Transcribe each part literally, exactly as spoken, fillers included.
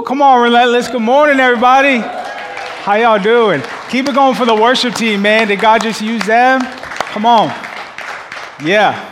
Come on, Relentless. Good morning, everybody. How y'all doing? Keep it going for the worship team, man. Did God just use them? Come on. Yeah.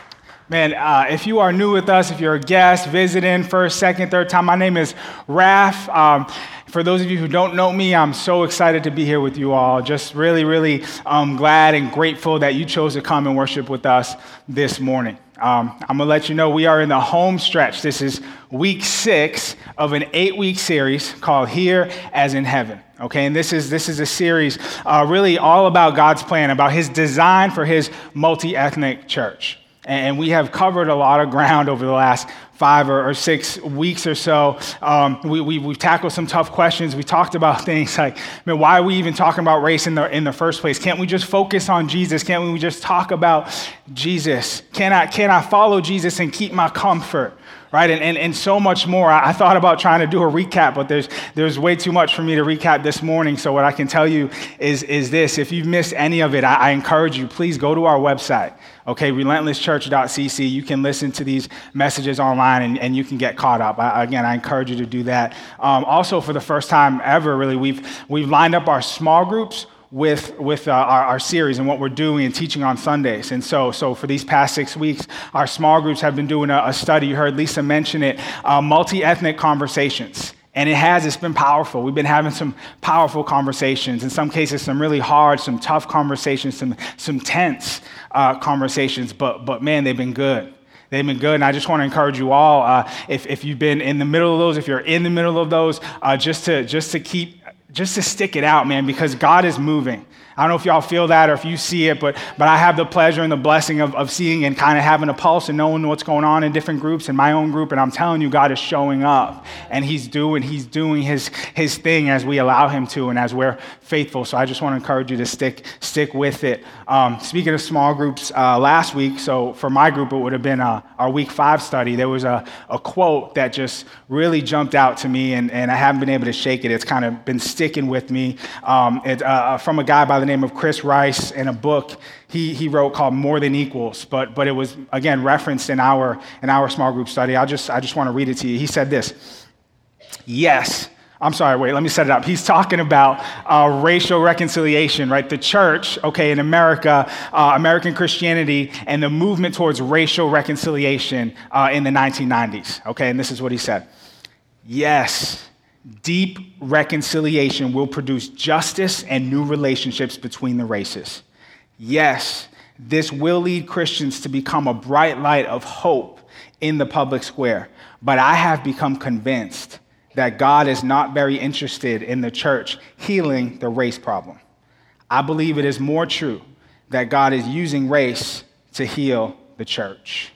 Man, uh, if you are new with us, if you're a guest, visiting, first, second, third time, my name is Raph. Um, for those of you who don't know me, I'm so excited to be here with you all. Just really, really um, glad and grateful that you chose to come and worship with us this morning. Um, I'm going to let you know we are in the home stretch. This is week six of an eight-week series called Here as in Heaven. Okay, and this is this is a series uh, really all about God's plan, about his design for his multi-ethnic church. And we have covered a lot of ground over the last five or, or six weeks or so. Um, we, we, we've tackled some tough questions. We talked about things like, man, why are we even talking about race in the in the first place? Can't we just focus on Jesus? Can't we just talk about Jesus? Can I, can I follow Jesus and keep my comfort? Right, and, and and so much more. I, I thought about trying to do a recap, but there's there's way too much for me to recap this morning. So what I can tell you is is this: if you've missed any of it, I, I encourage you, please go to our website. Okay, relentless church dot c c. You can listen to these messages online, and, and you can get caught up. I, again, I encourage you to do that. Um, also, for the first time ever, really, we've we've lined up our small groups with with uh, our, our series and what we're doing and teaching on Sundays. And so so for these past six weeks, our small groups have been doing a, a study. You heard Lisa mention it, uh, multi-ethnic conversations. And it has, it's been powerful. We've been having some powerful conversations, in some cases some really hard, some tough conversations, some some tense uh, conversations, but but man, they've been good. They've been good, and I just want to encourage you all, uh, if, if you've been in the middle of those, if you're in the middle of those, uh, just to just to keep Just to stick it out, man, because God is moving. I don't know if y'all feel that or if you see it, but but I have the pleasure and the blessing of, of seeing and kind of having a pulse and knowing what's going on in different groups, in my own group, and I'm telling you, God is showing up, and he's doing he's doing his his thing as we allow him to and as we're faithful. So I just want to encourage you to stick stick with it. Um, speaking of small groups, uh, last week, so for my group, it would have been uh, our week five study. There was a, a quote that just really jumped out to me, and, and I haven't been able to shake it. It's kind of been sticking with me. Um, it, uh, from a guy by the name of Chris Rice, in a book he he wrote called More Than Equals, but but it was again referenced in our in our small group study. I just I just want to read it to you. He said this: Yes. I'm sorry, wait, let me set it up. He's talking about uh, racial reconciliation, right? The church, okay, in America, uh, American Christianity, and the movement towards racial reconciliation uh, in the nineteen nineties, okay? And this is what he said. Yes, deep reconciliation will produce justice and new relationships between the races. Yes, this will lead Christians to become a bright light of hope in the public square. But I have become convinced that God is not very interested in the church healing the race problem. I believe it is more true that God is using race to heal the church.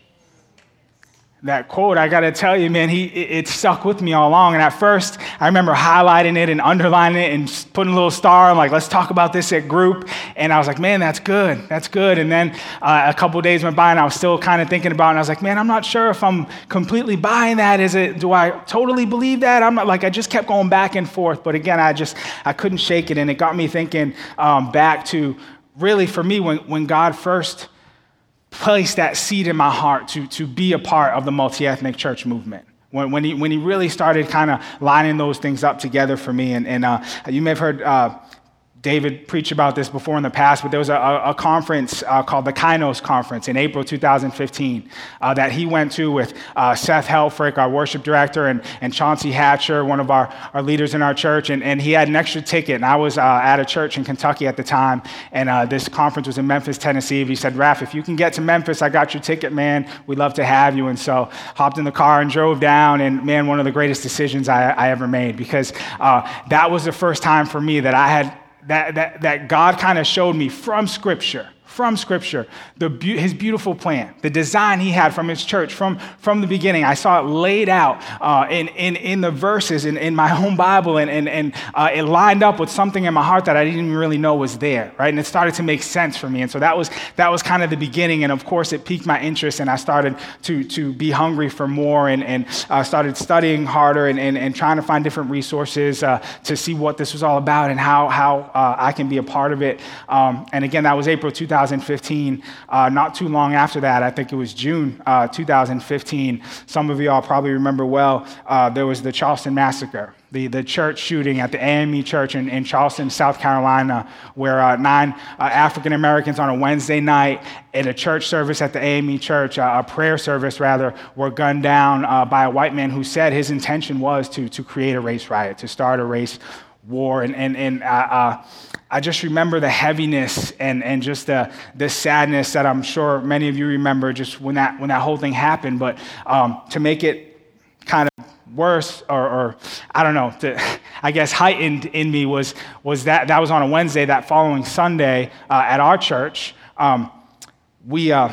That quote, I got to tell you, man, he it, it stuck with me all along. And at first, I remember highlighting it and underlining it and putting a little star. I'm like, let's talk about this at group. And I was like, man, that's good. That's good. And then uh, a couple of days went by, and I was still kind of thinking about it. And I was like, man, I'm not sure if I'm completely buying that. Is it? Do I totally believe that? I'm not like, I just kept going back and forth. But again, I just, I couldn't shake it. And it got me thinking um, back to really for me when, when God first placed that seed in my heart to, to be a part of the multi-ethnic church movement. When, when, he, when he really started kind of lining those things up together for me. And, and uh, you may have heard uh, David preach about this before in the past, but there was a, a conference uh, called the Kainos Conference in April two thousand fifteen uh, that he went to with uh, Seth Helfrich, our worship director, and, and Chauncey Hatcher, one of our, our leaders in our church, and, and he had an extra ticket, and I was uh, at a church in Kentucky at the time, and uh, this conference was in Memphis, Tennessee. He said, Raph, if you can get to Memphis, I got your ticket, man. We'd love to have you. And so hopped in the car and drove down, and man, one of the greatest decisions I, I ever made, because uh, that was the first time for me that I had That, that that God kind of showed me from Scripture, from Scripture, the his beautiful plan, the design he had from his church from, from the beginning. I saw it laid out uh, in, in, in the verses in, in my own Bible, and, and, and uh, it lined up with something in my heart that I didn't even really know was there, right? And it started to make sense for me. And so that was that was kind of the beginning. And of course, it piqued my interest, and I started to, to be hungry for more, and, and uh, started studying harder and, and, and trying to find different resources uh, to see what this was all about and how, how uh, I can be a part of it. Um, and again, that was April two thousand thousand fifteen. Uh, not too long after that, I think it was June uh, two thousand fifteen. Some of you all probably remember well, uh, there was the Charleston Massacre, the, the church shooting at the A M E Church in, in Charleston, South Carolina, where uh, nine uh, African Americans on a Wednesday night at a church service at the A M E Church, uh, a prayer service rather, were gunned down uh, by a white man who said his intention was to, to create a race riot, to start a race war. And, and, and uh, uh, I just remember the heaviness and, and just the, the sadness that I'm sure many of you remember just when that, when that whole thing happened. But um, to make it kind of worse, or, or I don't know, to, I guess heightened in me was was that that was on a Wednesday. That following Sunday uh, at our church, um, we uh,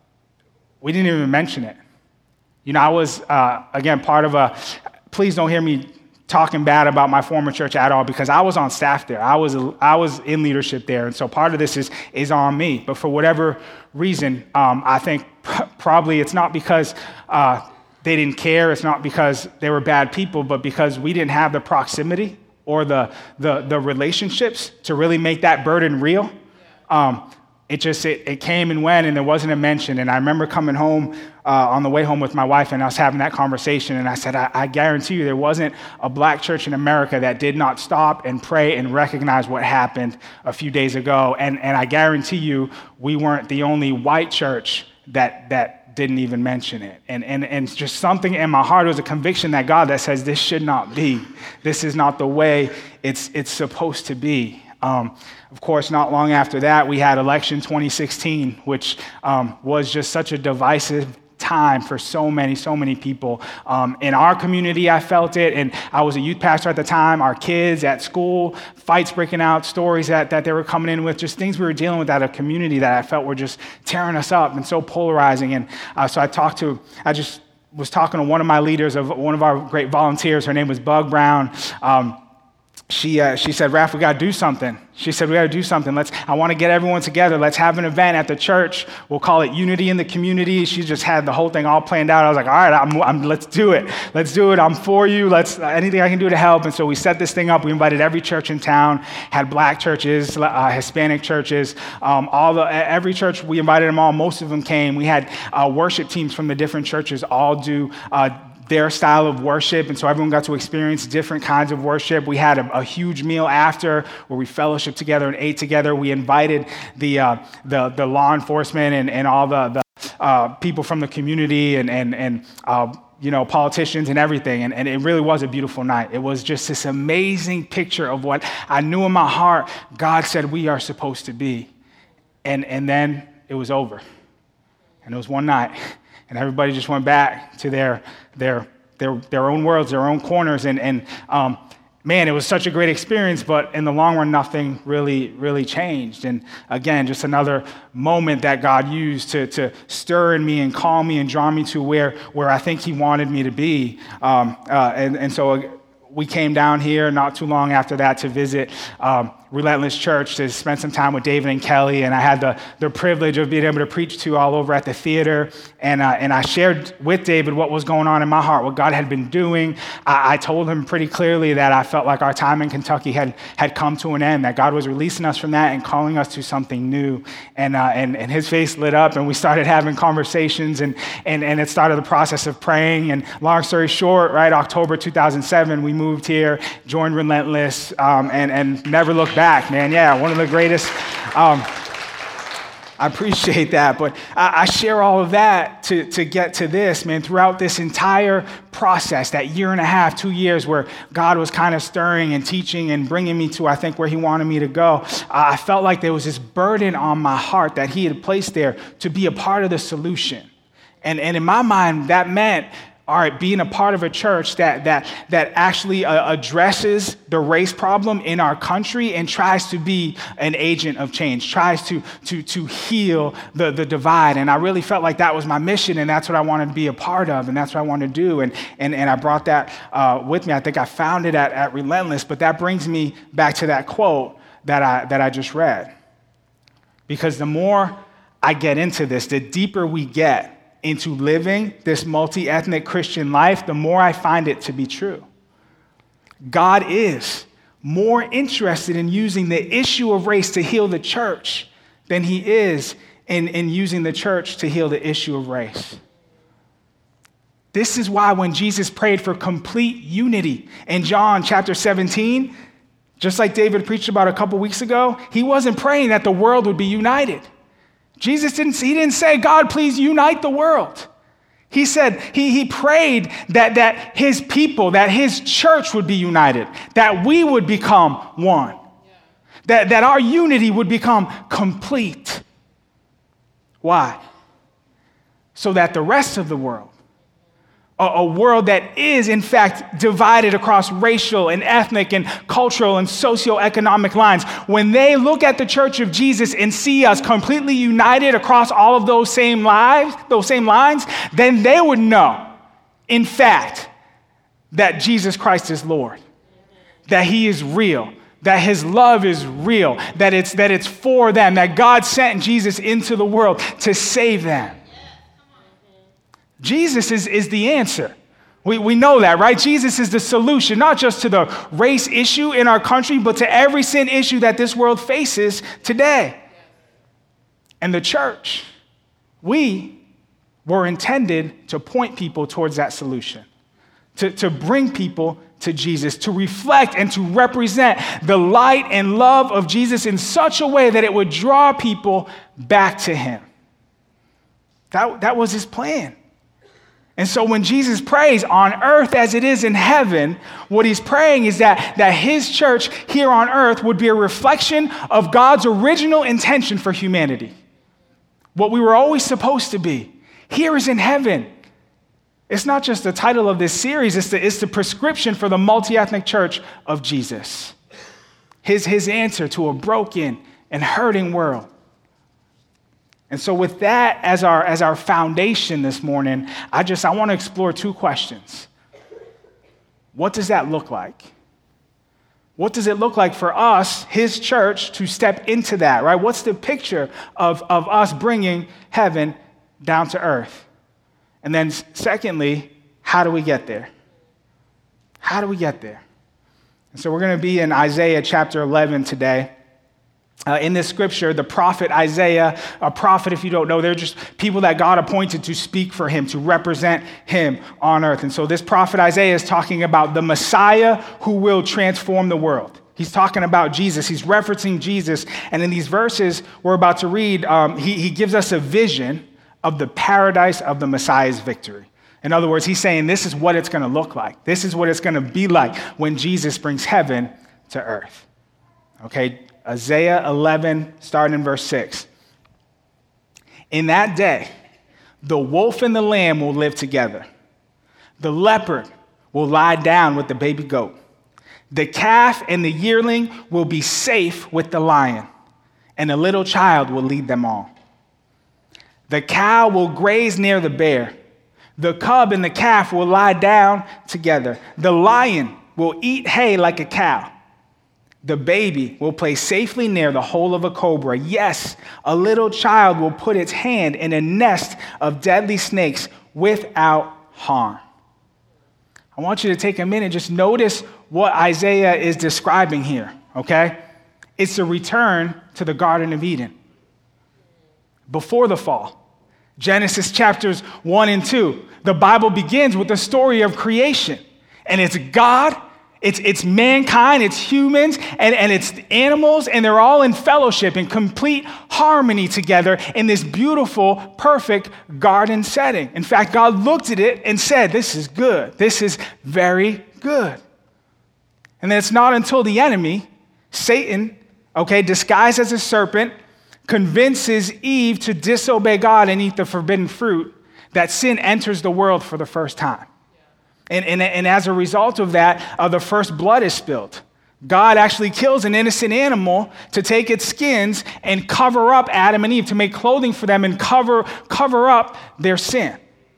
we didn't even mention it. You know, I was uh, again part of a. Please don't hear me talking bad about my former church at all, because I was on staff there. I was I was in leadership there, and so part of this is is on me. But for whatever reason, um, I think pr- probably it's not because Uh, they didn't care. It's not because they were bad people, but because we didn't have the proximity or the the, the relationships to really make that burden real. Um, it just, it, it came and went, and there wasn't a mention. And I remember coming home uh, on the way home with my wife and us having that conversation, and I said, I, I guarantee you there wasn't a black church in America that did not stop and pray and recognize what happened a few days ago. And, and I guarantee you we weren't the only white church that that didn't even mention it. And, and, and just something in my heart was a conviction that God that says this should not be. This is not the way it's it's supposed to be. Um, of course, not long after that, we had election twenty sixteen, which um, was just such a divisive time for so many, so many people. Um, in our community, I felt it, and I was a youth pastor at the time. Our kids at school, fights breaking out, stories that, that they were coming in with, just things we were dealing with at a community that I felt were just tearing us up and so polarizing. And uh, so I talked to, I just was talking to one of my leaders, of one of our great volunteers. Her name was Bug Brown. Um, She uh, she said, Raph, we got to do something. She said, we got to do something. Let's. I want to get everyone together. Let's have an event at the church. We'll call it Unity in the Community. She just had the whole thing all planned out. I was like, all right, I'm, I'm, let's do it. Let's do it. I'm for you. Let's uh, anything I can do to help. And so we set this thing up. We invited every church in town, had black churches, uh, Hispanic churches, um, all the every church. We invited them all. Most of them came. We had uh, worship teams from the different churches all do uh, their style of worship, and so everyone got to experience different kinds of worship. We had a, a huge meal after where we fellowshiped together and ate together. We invited the uh, the, the law enforcement and, and all the, the uh, people from the community and and and uh, you know, politicians and everything, and, and it really was a beautiful night. It was just this amazing picture of what I knew in my heart God said we are supposed to be, and and then it was over, and it was one night. And everybody just went back to their their their their own worlds, their own corners, and and um, man, it was such a great experience. But in the long run, nothing really really changed. And again, just another moment that God used to to stir in me and calm me and draw me to where where I think He wanted me to be. Um, uh, and and so we came down here not too long after that to visit Um, Relentless Church, to spend some time with David and Kelly, and I had the, the privilege of being able to preach to all over at the theater, and uh, and I shared with David what was going on in my heart, what God had been doing. I, I told him pretty clearly that I felt like our time in Kentucky had had come to an end, that God was releasing us from that and calling us to something new, and uh, and and his face lit up, and we started having conversations, and and and it started the process of praying. And long story short, right, October two thousand seven, we moved here, joined Relentless, um, and and never looked back. Back, man, yeah, one of the greatest. Um, I appreciate that, but I, I share all of that to, to get to this, man. Throughout this entire process, that year and a half, two years, where God was kind of stirring and teaching and bringing me to, I think, where He wanted me to go, uh, I felt like there was this burden on my heart that He had placed there to be a part of the solution, and and in my mind, that meant, all right, being a part of a church that that that actually uh, addresses the race problem in our country and tries to be an agent of change, tries to to to heal the, the divide. And I really felt like that was my mission, and that's what I wanted to be a part of, and that's what I wanted to do. And and, and I brought that uh, with me. I think I found it at, at Relentless, but that brings me back to that quote that I that I just read. Because the more I get into this, the deeper we get into living this multi-ethnic Christian life, the more I find it to be true. God is more interested in using the issue of race to heal the church than he is in, in using the church to heal the issue of race. This is why when Jesus prayed for complete unity in John chapter seventeen, just like David preached about a couple weeks ago, he wasn't praying that the world would be united. Jesus didn't, he didn't say, God, please unite the world. He said, he, he prayed that, that his people, that his church would be united, that we would become one, yeah. that, that our unity would become complete. Why? So that the rest of the world, a, a world that is in fact divided across racial and ethnic and cultural and socioeconomic lines, when they look at the church of Jesus and see us completely united across all of those same lives, those same lines, then they would know, in fact, that Jesus Christ is Lord, that he is real, that his love is real, that it's, that it's for them, that God sent Jesus into the world to save them. Jesus is, is the answer. We, we know that, right? Jesus is the solution, not just to the race issue in our country, but to every sin issue that this world faces today. And the church, we were intended to point people towards that solution, to, to bring people to Jesus, to reflect and to represent the light and love of Jesus in such a way that it would draw people back to him. That, that was his plan. And so when Jesus prays on earth as it is in heaven, what he's praying is that, that his church here on earth would be a reflection of God's original intention for humanity. What we were always supposed to be. Here is in heaven. It's not just the title of this series, it's the, it's the prescription for the multi-ethnic church of Jesus. His, his answer to a broken and hurting world. And so with that as our, as our foundation this morning, I just, I want to explore two questions. What does that look like? What does it look like for us, his church, to step into that, right? What's the picture of, of us bringing heaven down to earth? And then secondly, how do we get there? How do we get there? And so we're going to be in Isaiah chapter eleven today. Uh, in this scripture, the prophet Isaiah, a prophet, if you don't know, they're just people that God appointed to speak for him, to represent him on earth. And so this prophet Isaiah is talking about the Messiah who will transform the world. He's talking about Jesus. He's referencing Jesus. And in these verses we're about to read, um, he, he gives us a vision of the paradise of the Messiah's victory. In other words, he's saying this is what it's going to look like. This is what it's going to be like when Jesus brings heaven to earth. Okay? Isaiah eleven, starting in verse six. In that day, the wolf and the lamb will live together. The leopard will lie down with the baby goat. The calf and the yearling will be safe with the lion, and a little child will lead them all. The cow will graze near the bear. The cub and the calf will lie down together. The lion will eat hay like a cow. The baby will play safely near the hole of a cobra. Yes, a little child will put its hand in a nest of deadly snakes without harm. I want you to take a minute, just notice what Isaiah is describing here, okay? It's a return to the Garden of Eden before the fall. Genesis chapters one and two. The Bible begins with the story of creation, and it's God. It's, it's mankind, it's humans, and, and it's animals, and they're all in fellowship, in complete harmony together in this beautiful, perfect garden setting. In fact, God looked at it and said, this is good. This is very good. And then it's not until the enemy, Satan, okay, disguised as a serpent, convinces Eve to disobey God and eat the forbidden fruit, that sin enters the world for the first time. And, and, and as a result of that, uh, the first blood is spilled. God actually kills an innocent animal to take its skins and cover up Adam and Eve, to make clothing for them and cover, cover up their sin.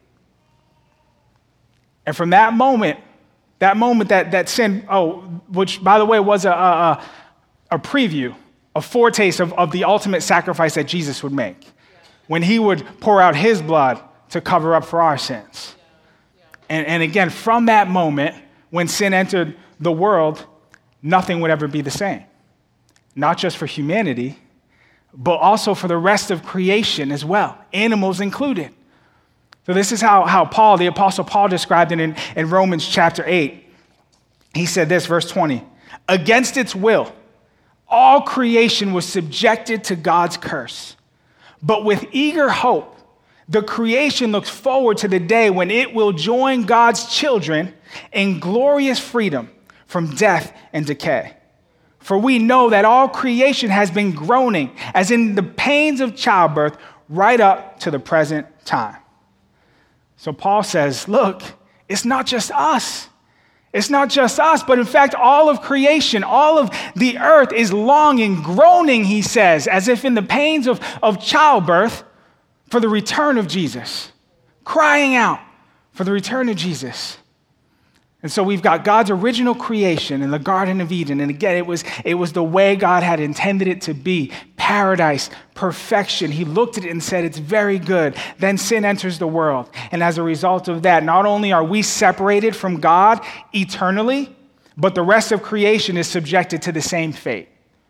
And from that moment, that moment that, that sin, oh, which by the way was a, a, a preview, a foretaste of, of the ultimate sacrifice that Jesus would make, when he would pour out his blood to cover up for our sins. And, and again, from that moment, when sin entered the world, nothing would ever be the same. Not just for humanity, but also for the rest of creation as well, animals included. So this is how, how Paul, the Apostle Paul, described it in, in Romans chapter eight. He said this, verse twenty, against its will, all creation was subjected to God's curse. But with eager hope, the creation looks forward to the day when it will join God's children in glorious freedom from death and decay. For we know that all creation has been groaning, as in the pains of childbirth, right up to the present time. So Paul says, look, it's not just us. It's not just us, but in fact, all of creation, all of the earth is longing, groaning, he says, as if in the pains of, of childbirth for the return of Jesus, crying out for the return of Jesus. And so we've got God's original creation in the Garden of Eden. And again, it was, it was the way God had intended it to be. Paradise, perfection. He looked at it and said, it's very good. Then sin enters the world. And as a result of that, not only are we separated from God eternally, but the rest of creation is subjected to the same fate.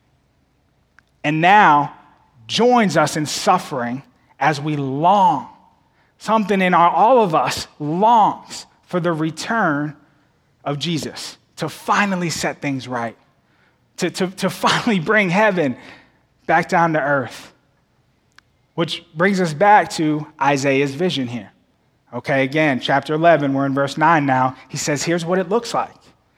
And now joins us in suffering as we long. Something in our, all of us longs for the return of Jesus, to finally set things right, to, to, to finally bring heaven back down to earth. Which brings us back to Isaiah's vision here. Okay, again, chapter eleven, we're in verse nine now. He says, here's what it looks like.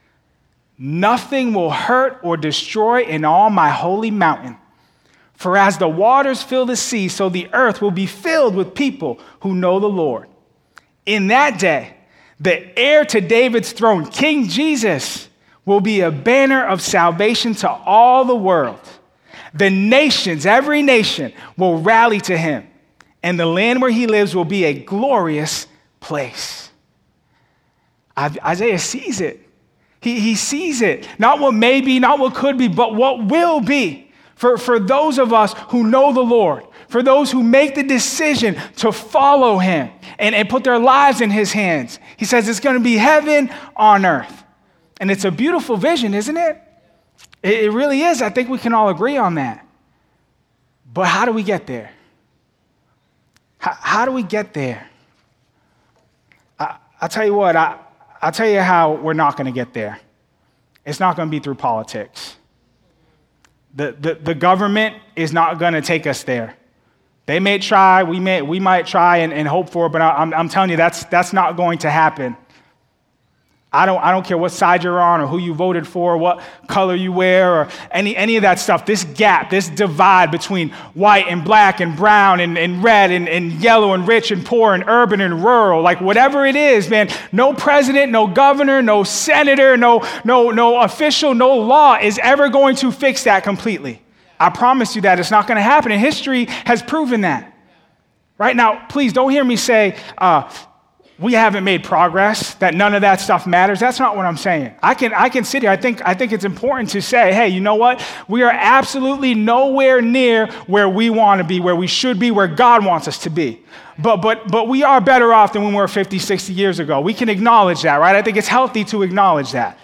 Nothing will hurt or destroy in all my holy mountain. For as the waters fill the sea, so the earth will be filled with people who know the Lord. In that day, the heir to David's throne, King Jesus, will be a banner of salvation to all the world. The nations, every nation, will rally to him, and the land where he lives will be a glorious place. Isaiah sees it. He, he sees it. Not what may be, not what could be, but what will be for, for those of us who know the Lord, for those who make the decision to follow him and, and put their lives in his hands. He says it's going to be heaven on earth. And it's a beautiful vision, isn't it? It, it really is. I think we can all agree on that. But how do we get there? How, how do we get there? I, I'll tell you what, I, I'll tell you how we're not going to get there. It's not going to be through politics. The, the, the government is not going to take us there. They may try, we may we might try and, and hope for it, but I, I'm, I'm telling you, that's that's not going to happen. I don't I don't care what side you're on or who you voted for, what color you wear, or any any of that stuff. This gap, this divide between white and black and brown and, and red and, and yellow and rich and poor and urban and rural, like whatever it is, man, no president, no governor, no senator, no no no official, no law is ever going to fix that completely. I promise you that it's not going to happen, and history has proven that. Right now, please don't hear me say uh, we haven't made progress, that none of that stuff matters. That's not what I'm saying. I can I can sit here. I think I think it's important to say, hey, you know what? We are absolutely nowhere near where we want to be, where we should be, where God wants us to be. But but but we are better off than when we were fifty, sixty years ago. We can acknowledge that, right? I think it's healthy to acknowledge that.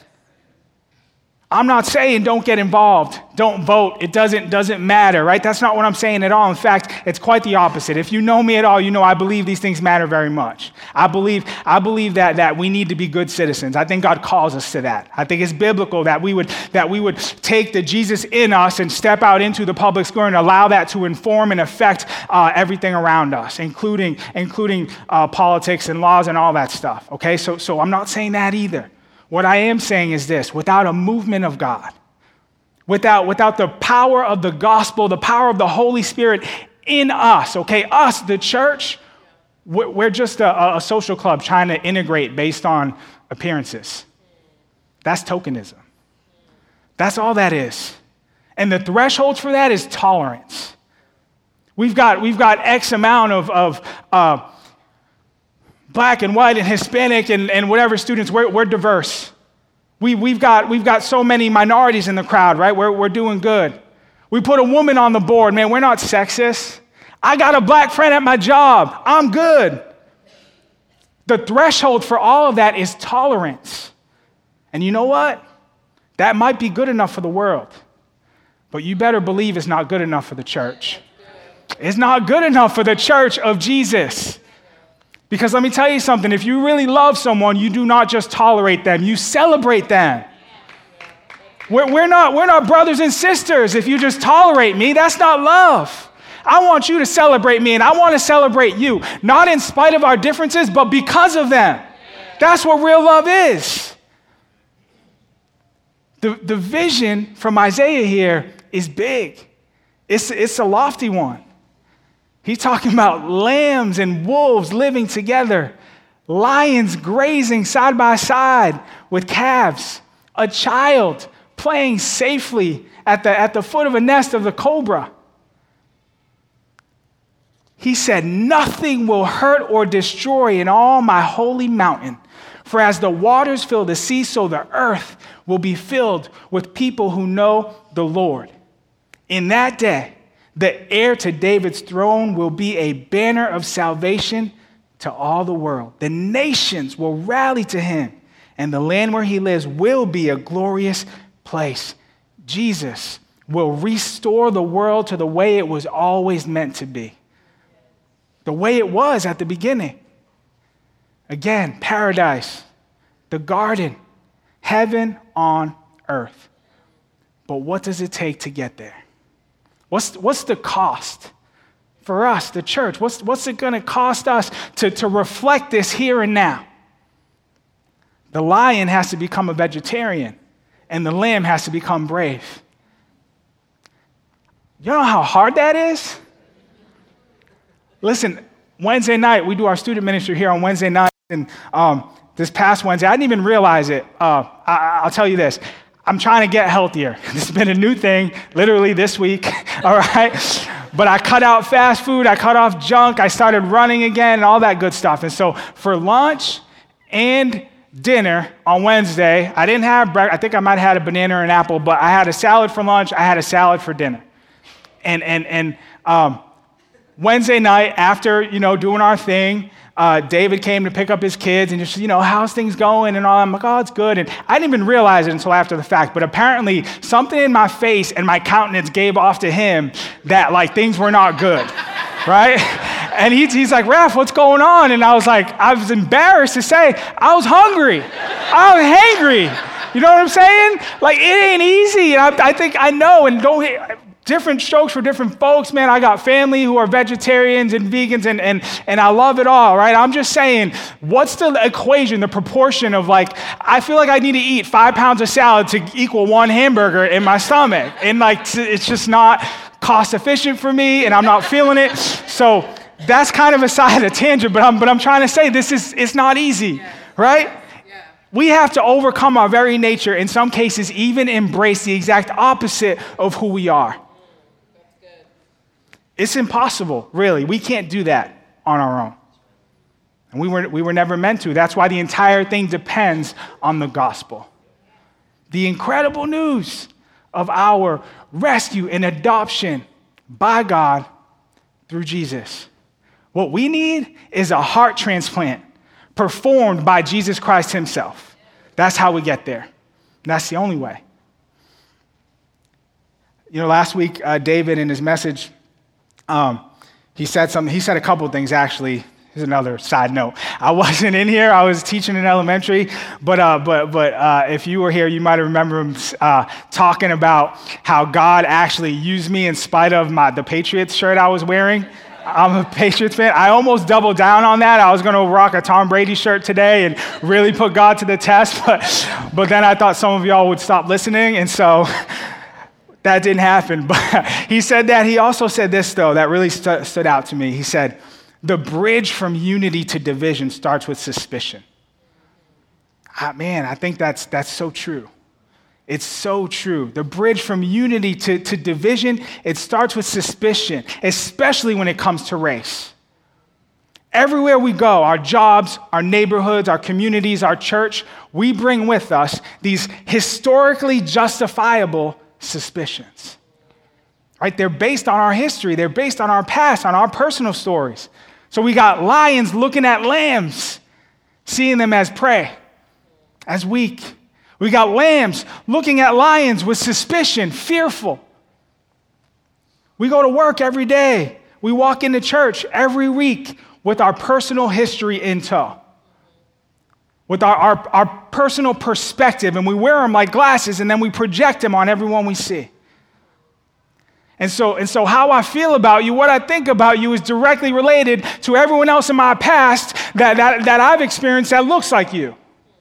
I'm not saying don't get involved, don't vote, it doesn't, doesn't matter, right? That's not what I'm saying at all. In fact, it's quite the opposite. If you know me at all, you know I believe these things matter very much. I believe I believe that, that we need to be good citizens. I think God calls us to that. I think it's biblical that we would that we would take the Jesus in us and step out into the public square and allow that to inform and affect uh, everything around us, including, including uh, politics and laws and all that stuff, okay? So, so I'm not saying that either. What I am saying is this: without a movement of God, without, without the power of the gospel, the power of the Holy Spirit in us, okay, us, the church, we're, we're just a, a social club trying to integrate based on appearances. That's tokenism. That's all that is. And the threshold for that is tolerance. We've got, we've got X amount of, of uh, Black and white and Hispanic and, and whatever students, we're, we're diverse. We, we've, got, we've got so many minorities in the crowd, right? We're, we're doing good. We put a woman on the board. Man, we're not sexist. I got a black friend at my job. I'm good. The threshold for all of that is tolerance. And you know what? That might be good enough for the world. But you better believe it's not good enough for the church. It's not good enough for the church of Jesus. Because let me tell you something, if you really love someone, you do not just tolerate them, you celebrate them. We're, we're, not, we're not brothers and sisters if you just tolerate me. That's not love. I want you to celebrate me, and I want to celebrate you, not in spite of our differences, but because of them. That's what real love is. The, the vision from Isaiah here is big. It's, it's a lofty one. He's talking about lambs and wolves living together, lions grazing side by side with calves, a child playing safely at the, at the foot of a nest of the cobra. He said, nothing will hurt or destroy in all my holy mountain. For as the waters fill the sea, so the earth will be filled with people who know the Lord. In that day, the heir to David's throne will be a banner of salvation to all the world. The nations will rally to him, and the land where he lives will be a glorious place. Jesus will restore the world to the way it was always meant to be, the way it was at the beginning. Again, paradise, the garden, heaven on earth. But what does it take to get there? What's, what's the cost for us, the church? What's, what's it going to cost us to, to reflect this here and now? The lion has to become a vegetarian, and the lamb has to become brave. You know how hard that is? Listen, Wednesday night, we do our student ministry here on Wednesday night, and um, this past Wednesday, I didn't even realize it. Uh, I, I'll tell you this. I'm trying to get healthier. This has been a new thing, literally this week, all right? But I cut out fast food, I cut off junk, I started running again, and all that good stuff. And so for lunch and dinner on Wednesday, I didn't have breakfast. I think I might have had a banana or an apple, but I had a salad for lunch, I had a salad for dinner. And, and, and um, Wednesday night, after, you know, doing our thing, Uh, David came to pick up his kids and just, you know, how's things going and all. I'm like, oh, it's good. And I didn't even realize it until after the fact. But apparently something in my face and my countenance gave off to him that like things were not good, right? And he, he's like, Raph, what's going on? And I was like, I was embarrassed to say, I was hungry. I was hangry. You know what I'm saying? Like, it ain't easy. And I, I think I know, and don't different strokes for different folks, man. I got family who are vegetarians and vegans, and, and, and I love it all, right? I'm just saying, what's the equation, the proportion of like, I feel like I need to eat five pounds of salad to equal one hamburger in my stomach. And like, it's just not cost efficient for me, and I'm not feeling it. So that's kind of a side of tangent, but I'm, but I'm trying to say this is, it's not easy, right? We have to overcome our very nature, in some cases even embrace the exact opposite of who we are. It's impossible, really. We can't do that on our own. And we were, we were never meant to. That's why the entire thing depends on the gospel. The incredible news of our rescue and adoption by God through Jesus. What we need is a heart transplant performed by Jesus Christ himself. That's how we get there. That's the only way. You know, last week, uh, David in his message, Um, he said something, he said a couple of things actually. Here's another side note. I wasn't in here, I was teaching in elementary, but uh, but but uh, if you were here, you might remember him uh, talking about how God actually used me in spite of my the Patriots shirt I was wearing. I'm a Patriots fan. I almost doubled down on that. I was going to rock a Tom Brady shirt today and really put God to the test, but but then I thought some of y'all would stop listening, and so that didn't happen. But he said that. He also said this, though, that really stu- stood out to me. He said, the bridge from unity to division starts with suspicion. Ah, man, I think that's that's so true. It's so true. The bridge from unity to, to division, it starts with suspicion, especially when it comes to race. Everywhere we go, our jobs, our neighborhoods, our communities, our church, we bring with us these historically justifiable suspicions, right? They're based on our history. They're based on our past, on our personal stories. So we got lions looking at lambs, seeing them as prey, as weak. We got lambs looking at lions with suspicion, fearful. We go to work every day. We walk into church every week with our personal history in tow, with our, our, our personal perspective, and we wear them like glasses, and then we project them on everyone we see. And so, and so how I feel about you, what I think about you is directly related to everyone else in my past that, that, that I've experienced that looks like you.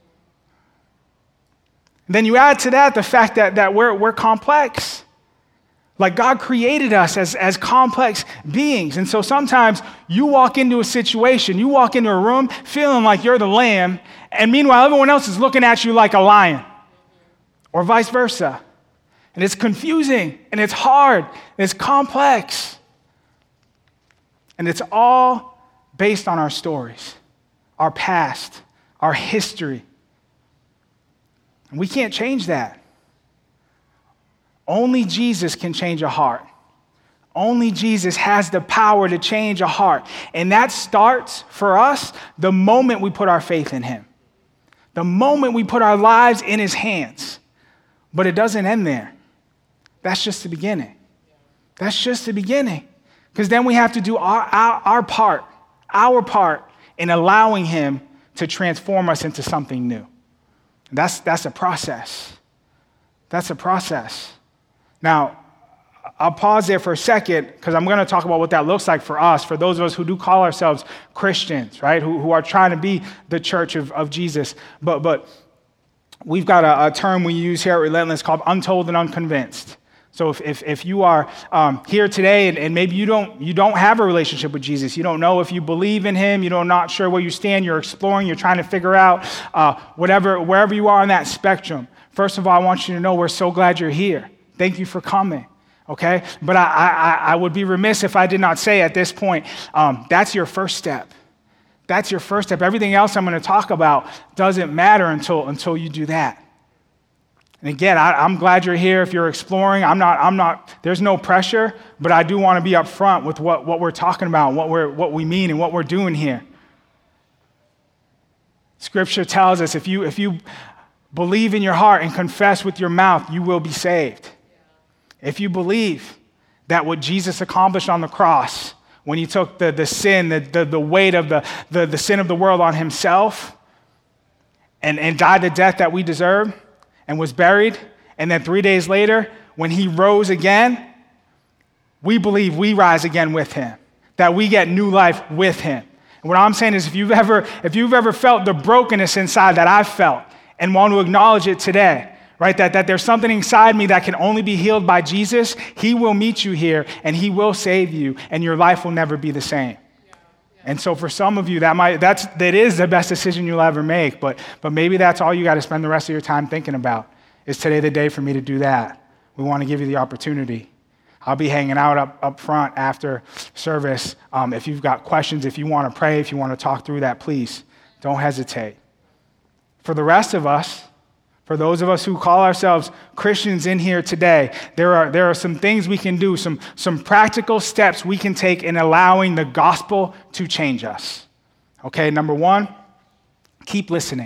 And then you add to that the fact that, that we're, we're complex. Like God created us as, as complex beings. And so sometimes you walk into a situation, you walk into a room feeling like you're the lamb, and meanwhile everyone else is looking at you like a lion, or vice versa. And it's confusing, and it's hard, and it's complex. And it's all based on our stories, our past, our history. And we can't change that. Only Jesus can change a heart. Only Jesus has the power to change a heart. And that starts for us the moment we put our faith in him, the moment we put our lives in his hands. But it doesn't end there. That's just the beginning. That's just the beginning. Because then we have to do our, our, our part, our part in allowing him to transform us into something new. And that's, that's a process. That's a process. Now, I'll pause there for a second because I'm going to talk about what that looks like for us, for those of us who do call ourselves Christians, right, who, who are trying to be the church of, of Jesus. But, but we've got a, a term we use here at Relentless called untold and unconvinced. So if, if, if you are um, here today and, and maybe you don't, you don't have a relationship with Jesus, you don't know if you believe in him, you're not sure where you stand, you're exploring, you're trying to figure out uh, whatever, wherever you are on that spectrum, first of all, I want you to know we're so glad you're here. Thank you for coming, okay? But I, I, I would be remiss if I did not say at this point, um, that's your first step. That's your first step. Everything else I'm going to talk about doesn't matter until, until you do that. And again, I, I'm glad you're here. If you're exploring, I'm not, I'm not, there's no pressure, but I do want to be upfront with what, what we're talking about, what we're, what we mean and what we're doing here. Scripture tells us if you, if you believe in your heart and confess with your mouth, you will be saved. If you believe that what Jesus accomplished on the cross, when he took the, the sin, the, the, the weight of the, the, the sin of the world on himself and, and died the death that we deserve, and was buried, and then three days later, when he rose again, we believe we rise again with him, that we get new life with him. And what I'm saying is if you've ever, if you've ever felt the brokenness inside that I've felt and want to acknowledge it today, right, that, that there's something inside me that can only be healed by Jesus, he will meet you here, and he will save you, and your life will never be the same. And so for some of you, that might that's that is the best decision you'll ever make, but but maybe that's all you got to spend the rest of your time thinking about. Is today the day for me to do that? We want to give you the opportunity. I'll be hanging out up, up front after service. Um, if you've got questions, if you want to pray, if you want to talk through that, please don't hesitate. For the rest of us, for those of us who call ourselves Christians in here today, there are there are some things we can do, some, some practical steps we can take in allowing the gospel to change us. Okay, number one, keep listening.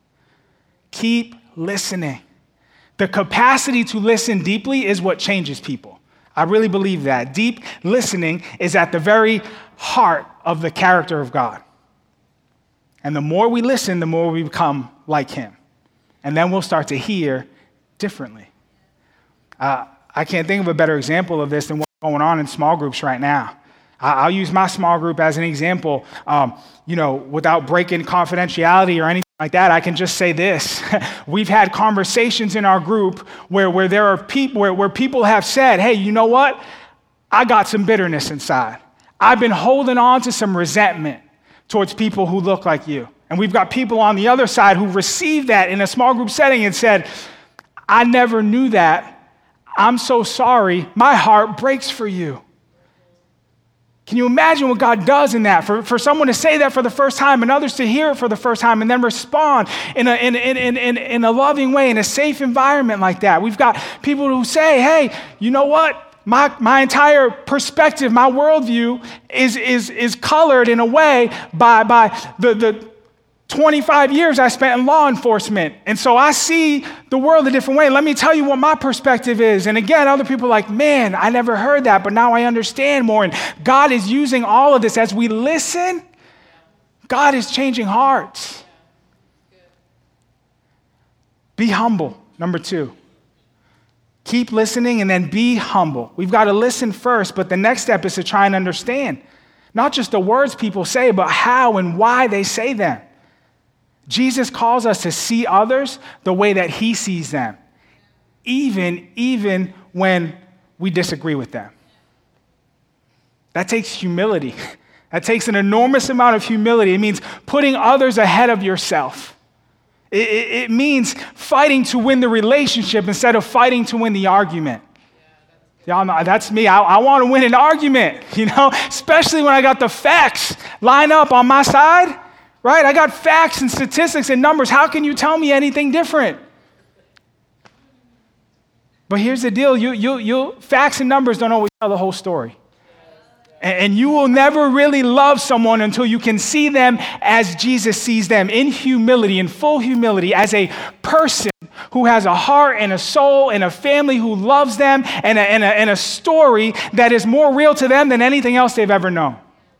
Keep listening. The capacity to listen deeply is what changes people. I really believe that. Deep listening is at the very heart of the character of God. And the more we listen, the more we become like him. And then we'll start to hear differently. Uh, I can't think of a better example of this than what's going on in small groups right now. I'll use my small group as an example. Um, you know, without breaking confidentiality or anything like that, I can just say this. We've had conversations in our group where, where there are people where, where people have said, hey, you know what? I got some bitterness inside. I've been holding on to some resentment towards people who look like you. And we've got people on the other side who received that in a small group setting and said, I never knew that. I'm so sorry. My heart breaks for you. Can you imagine what God does in that? For, for someone to say that for the first time and others to hear it for the first time and then respond in a, in, in, in, in, in a loving way, in a safe environment like that. We've got people who say, hey, you know what? My, my entire perspective, my worldview is, is, is colored in a way by, by the, the twenty-five years I spent in law enforcement. And so I see the world a different way. Let me tell you what my perspective is. And again, other people are like, man, I never heard that, but now I understand more. And God is using all of this as we listen. God is changing hearts. Be humble, number two. Keep listening and then be humble. We've got to listen first, but the next step is to try and understand. Not just the words people say, but how and why they say them. Jesus calls us to see others the way that he sees them, even, even when we disagree with them. That takes humility. That takes an enormous amount of humility. It means putting others ahead of yourself. It, it, it means fighting to win the relationship instead of fighting to win the argument. Y'all know, that's me. I, I want to win an argument, you know, especially when I got the facts line up on my side, right? I got facts and statistics and numbers. How can you tell me anything different? But here's the deal. You, you, you, facts and numbers don't always tell the whole story. And you will never really love someone until you can see them as Jesus sees them, in humility, in full humility, as a person who has a heart and a soul and a family who loves them and a, and a, and a story that is more real to them than anything else they've ever known.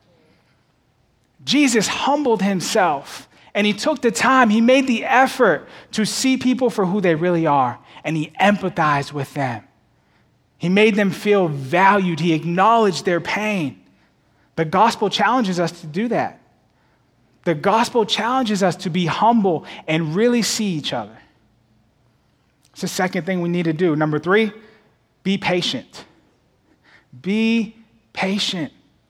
Jesus humbled himself, and he took the time, he made the effort to see people for who they really are, and he empathized with them. He made them feel valued. He acknowledged their pain. The gospel challenges us to do that. The gospel challenges us to be humble and really see each other. It's the second thing we need to do. Number three, be patient. Be patient.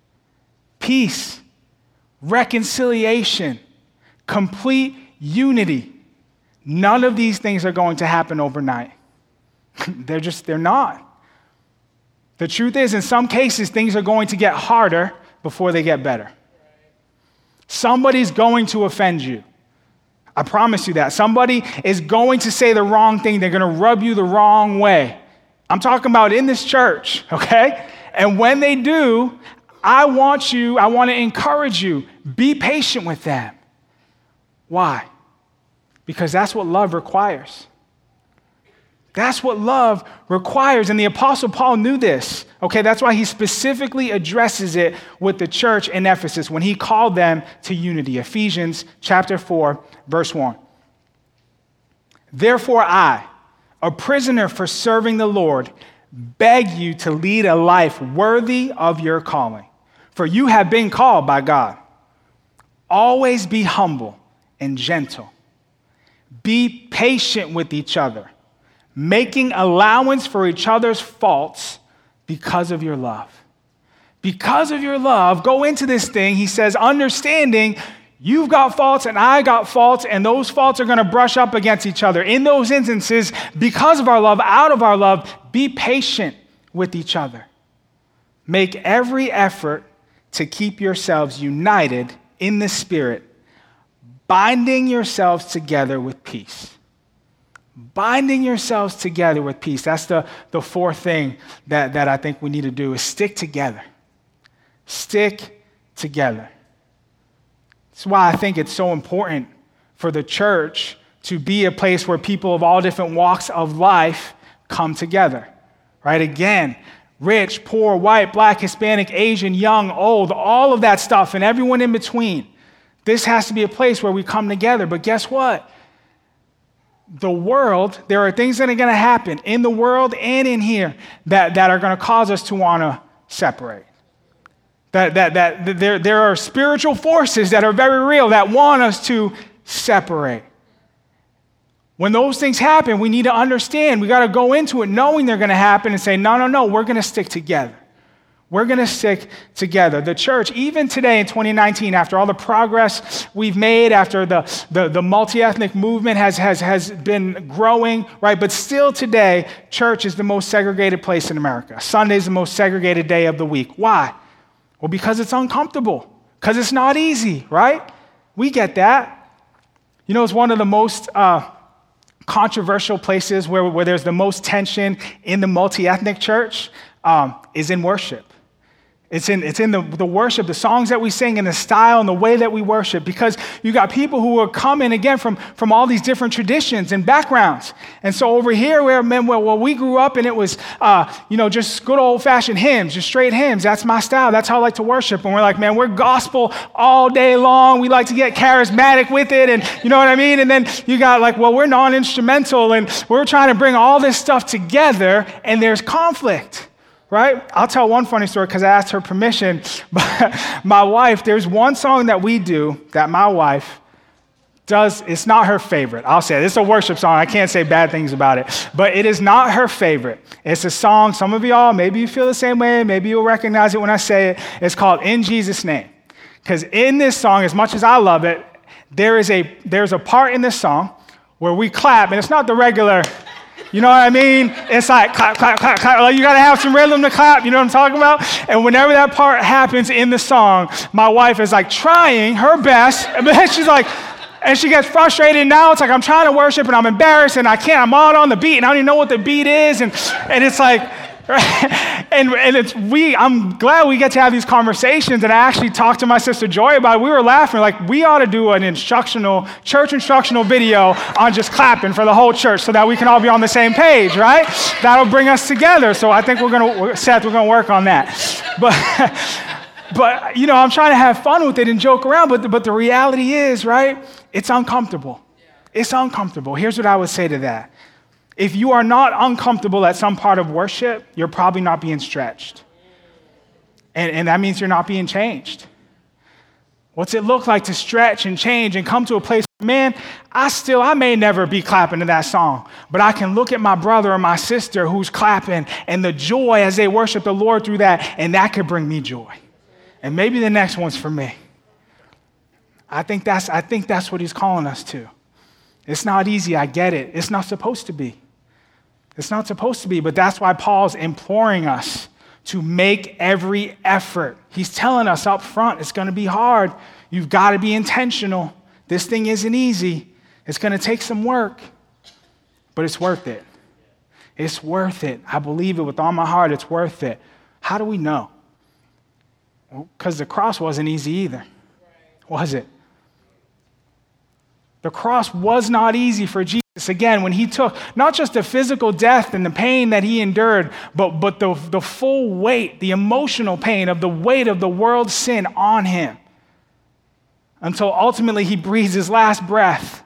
Peace, reconciliation, complete unity. None of these things are going to happen overnight. They're just, they're not. The truth is, in some cases, things are going to get harder before they get better. Somebody's going to offend you. I promise you that. Somebody is going to say the wrong thing. They're going to rub you the wrong way. I'm talking about in this church, okay? And when they do, I want you, I want to encourage you, be patient with them. Why? Because that's what love requires. That's what love requires. And the Apostle Paul knew this. Okay, that's why he specifically addresses it with the church in Ephesus when he called them to unity. Ephesians chapter four, verse one. Therefore I, a prisoner for serving the Lord, beg you to lead a life worthy of your calling. For you have been called by God. Always be humble and gentle. Be patient with each other, making allowance for each other's faults because of your love. Because of your love, go into this thing, he says, understanding you've got faults and I got faults, and those faults are going to brush up against each other. In those instances, because of our love, out of our love, be patient with each other. Make every effort to keep yourselves united in the Spirit, binding yourselves together with peace. Binding yourselves together with peace. That's the, the fourth thing that, that I think we need to do is stick together. Stick together. That's why I think it's so important for the church to be a place where people of all different walks of life come together. Right? Again, rich, poor, white, black, Hispanic, Asian, young, old, all of that stuff and everyone in between. This has to be a place where we come together. But guess what? The world, there are things that are going to happen in the world and in here that, that are going to cause us to want to separate. That, that, that there, there are spiritual forces that are very real that want us to separate. When those things happen, we need to understand. We got to go into it knowing they're going to happen and say, no, no, no, we're going to stick together. We're going to stick together. The church, even today in twenty nineteen, after all the progress we've made, after the, the, the multi-ethnic movement has, has, has been growing, right? But still today, church is the most segregated place in America. Sunday is the most segregated day of the week. Why? Well, because it's uncomfortable, because it's not easy, right? We get that. You know, it's one of the most uh, controversial places where, where there's the most tension in the multi-ethnic church um, is in worship. It's in, it's in the, the worship, the songs that we sing, and the style and the way that we worship, because you got people who are coming, again, from, from all these different traditions and backgrounds. And so over here, where men, well, well, we grew up and it was, uh, you know, just good old-fashioned hymns, just straight hymns. That's my style. That's how I like to worship. And we're like, man, we're gospel all day long. We like to get charismatic with it, and you know what I mean? And then you got like, well, we're non-instrumental, and we're trying to bring all this stuff together, and there's conflict. Right? I'll tell one funny story because I asked her permission. But my wife, there's one song that we do that my wife does. It's not her favorite. I'll say it. It's a worship song. I can't say bad things about it. But it is not her favorite. It's a song, some of y'all, maybe you feel the same way. Maybe you'll recognize it when I say it. It's called In Jesus' Name. Because in this song, as much as I love it, there is a there's a part in this song where we clap, and it's not the regular... You know what I mean? It's like clap, clap, clap, clap. Like you got to have some rhythm to clap. You know what I'm talking about? And whenever that part happens in the song, my wife is like trying her best. And then she's like, and she gets frustrated. Now it's like I'm trying to worship and I'm embarrassed and I can't. I'm all on the beat and I don't even know what the beat is. And, and it's like, and, and it's we, I'm glad we get to have these conversations. And I actually talked to my sister Joy about it. We were laughing, like, we ought to do an instructional, church instructional video on just clapping for the whole church so that we can all be on the same page, right? That'll bring us together. So I think we're going to, Seth, we're going to work on that. But, but, you know, I'm trying to have fun with it and joke around. But, but the reality is, right, it's uncomfortable. It's uncomfortable. Here's what I would say to that. If you are not uncomfortable at some part of worship, you're probably not being stretched. And, and that means you're not being changed. What's it look like to stretch and change and come to a place, man, I still, I may never be clapping to that song, but I can look at my brother or my sister who's clapping and the joy as they worship the Lord through that, and that could bring me joy. And maybe the next one's for me. I think that's, I think that's what he's calling us to. It's not easy, I get it. It's not supposed to be. It's not supposed to be, but that's why Paul's imploring us to make every effort. He's telling us up front, it's going to be hard. You've got to be intentional. This thing isn't easy. It's going to take some work, but it's worth it. It's worth it. I believe it with all my heart. It's worth it. How do we know? Well, because the cross wasn't easy either, was it? The cross was not easy for Jesus. Again, when he took not just the physical death and the pain that he endured, but, but the, the full weight, the emotional pain of the weight of the world's sin on him, until ultimately he breathes his last breath,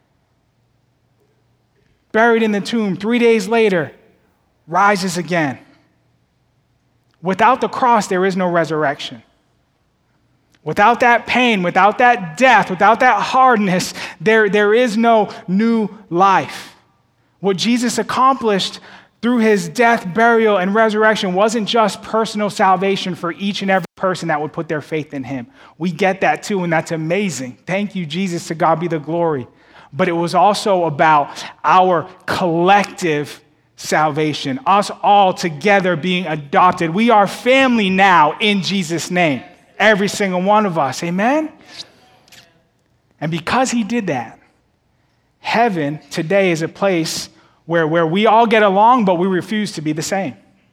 buried in the tomb, three days later, rises again. Without the cross, there is no resurrection. Without that pain, without that death, without that hardness, there, there is no new life. What Jesus accomplished through his death, burial, and resurrection wasn't just personal salvation for each and every person that would put their faith in him. We get that too, and that's amazing. Thank you, Jesus. To God be the glory. But it was also about our collective salvation, us all together being adopted. We are family now in Jesus' name. Every single one of us. Amen? And because he did that, heaven today is a place where, where we all get along, but we refuse to be the same.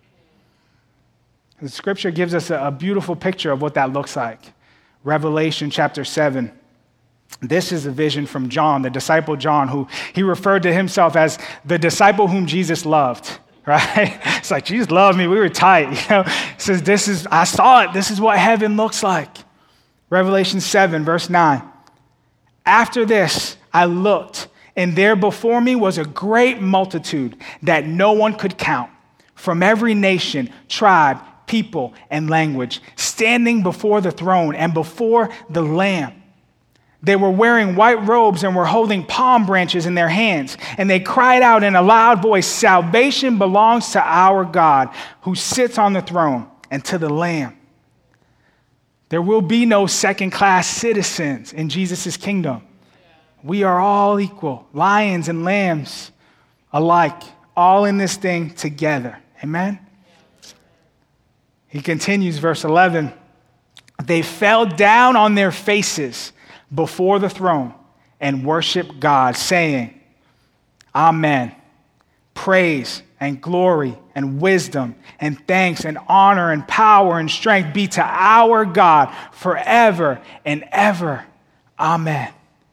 The scripture gives us a, a beautiful picture of what that looks like. Revelation chapter seven. This is a vision from John, the disciple John, who he referred to himself as the disciple whom Jesus loved. Right? It's like, Jesus loved me. We were tight. You know, it says, this is, I saw it. This is what heaven looks like. Revelation seven, verse nine. After this, I looked, and there before me was a great multitude that no one could count, from every nation, tribe, people, and language, standing before the throne and before the Lamb. They were wearing white robes and were holding palm branches in their hands. And they cried out in a loud voice, salvation belongs to our God who sits on the throne and to the Lamb. There will be no second-class citizens in Jesus' kingdom. We are all equal, lions and lambs alike, all in this thing together. Amen? He continues, verse eleven. They fell down on their faces before the throne and worship God, saying, Amen. praise and glory and wisdom and thanks and honor and power and strength be to our God forever and ever. Amen.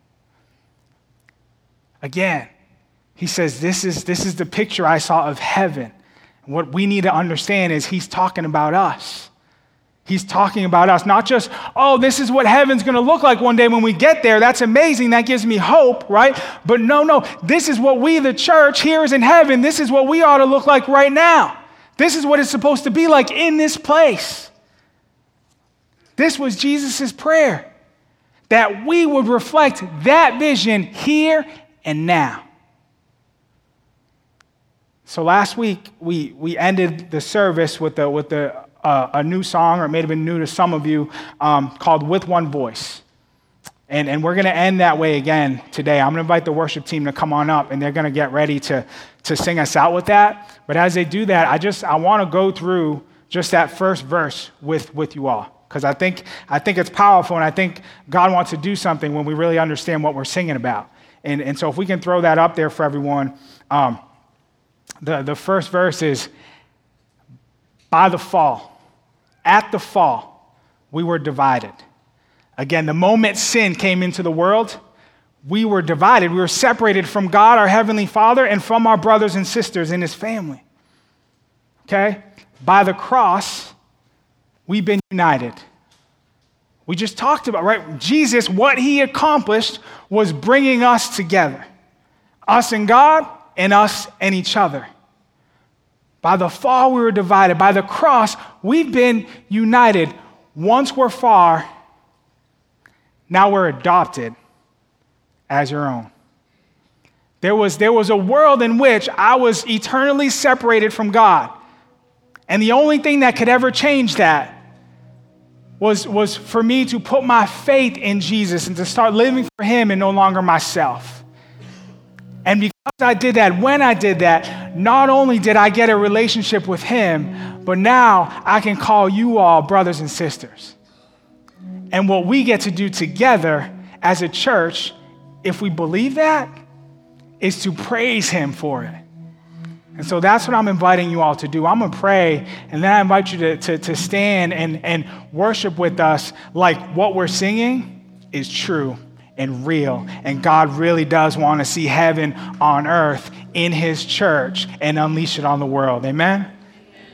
Again, he says, this is, this is the picture I saw of heaven. What we need to understand is he's talking about us. He's talking about us, not just, oh, this is what heaven's going to look like one day when we get there. That's amazing. That gives me hope, right? But no, no, this is what we, the church, here is in heaven. This is what we ought to look like right now. This is what it's supposed to be like in this place. This was Jesus' prayer, that we would reflect that vision here and now. So last week, we, we ended the service with the, with the Uh, a new song, or it may have been new to some of you, um, called With One Voice. And, and we're going to end that way again today. I'm going to invite the worship team to come on up, and they're going to get ready to, to sing us out with that. But as they do that, I just I want to go through just that first verse with, with you all, because I think, I think it's powerful, and I think God wants to do something when we really understand what we're singing about. And, and so if we can throw that up there for everyone, um, the, the first verse is, by the fall, at the fall, we were divided. Again, the moment sin came into the world, we were divided. We were separated from God, our Heavenly Father, and from our brothers and sisters in His family. Okay? By the cross, we've been united. We just talked about, right? Jesus, what He accomplished was bringing us together. Us and God, and us and each other. By the fall, we were divided. By the cross, we've been united. Once we're far, now we're adopted as your own. There was, there was a world in which I was eternally separated from God. And the only thing that could ever change that was, was for me to put my faith in Jesus and to start living for Him and no longer myself. And because I did that, when I did that, not only did I get a relationship with Him, but now I can call you all brothers and sisters. And what we get to do together as a church, if we believe that, is to praise Him for it. And so that's what I'm inviting you all to do. I'm going to pray, and then I invite you to, to, to stand and, and worship with us like what we're singing is true and real, and God really does want to see heaven on earth in His church and unleash it on the world. Amen? Amen.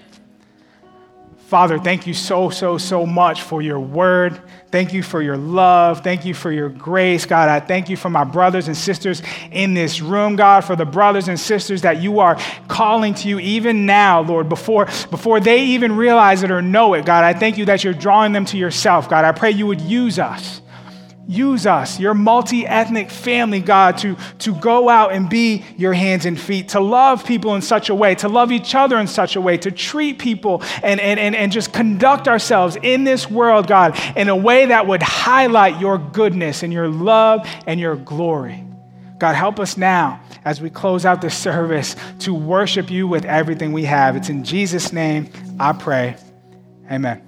Father, thank you so, so, so much for your word. Thank you for your love. Thank you for your grace. God, I thank you for my brothers and sisters in this room, God, for the brothers and sisters that you are calling to you even now, Lord, before, before they even realize it or know it, God. I thank you that you're drawing them to yourself, God. I pray you would use us. Use us, your multi-ethnic family, God, to, to go out and be your hands and feet, to love people in such a way, to love each other in such a way, to treat people and, and, and, and just conduct ourselves in this world, God, in a way that would highlight your goodness and your love and your glory. God, help us now as we close out this service to worship you with everything we have. It's in Jesus' name I pray. Amen.